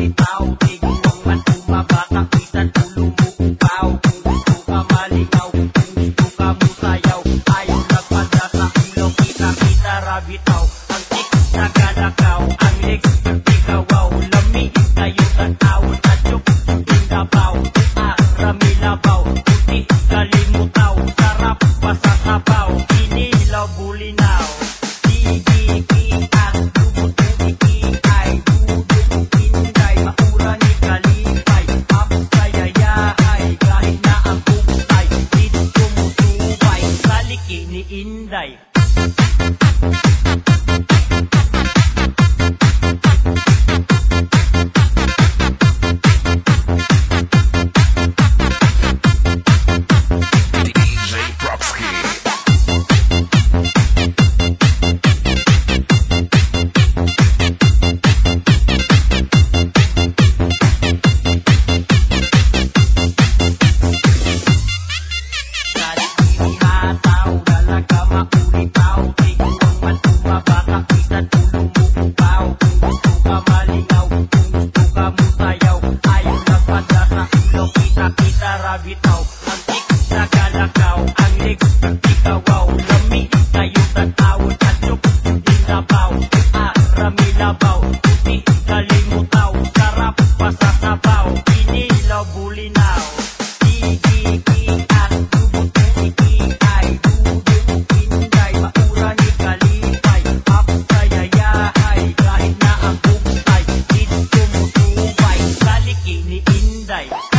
maulitaw, tigwang man umabata, isan ulo mo upaw. Kung gusto ka maligaw, kung gusto ka musayaw, ayaw nagpada sa ilaw, kita-kita rabitaw. Ang tik na kalakaw, ang legs ikawaw, lami kayo tanawon at chuk indabaw. Rami labaw, puti kalimutaw, sarap pasasabaw, inilaw bulinaw. Digigian, lumutumikiay, dudong inday, maura ni kalipay, apsayayahay, kahit na ang kuksay, dito musubay, saliki ni Inday. Rabitaw, ang tik na kalakaw, ang legs ikawaw, lami kayo tanawon at chuk indabaw. Rami labaw, puti kalimutaw, sarap pasasabaw, inilaw bulinaw. Digigian, lumutumikiay, dudong inday, maura ni kalipay, apsayayahay, kahit na ang kuksay, dito musubay, saliki ni Inday.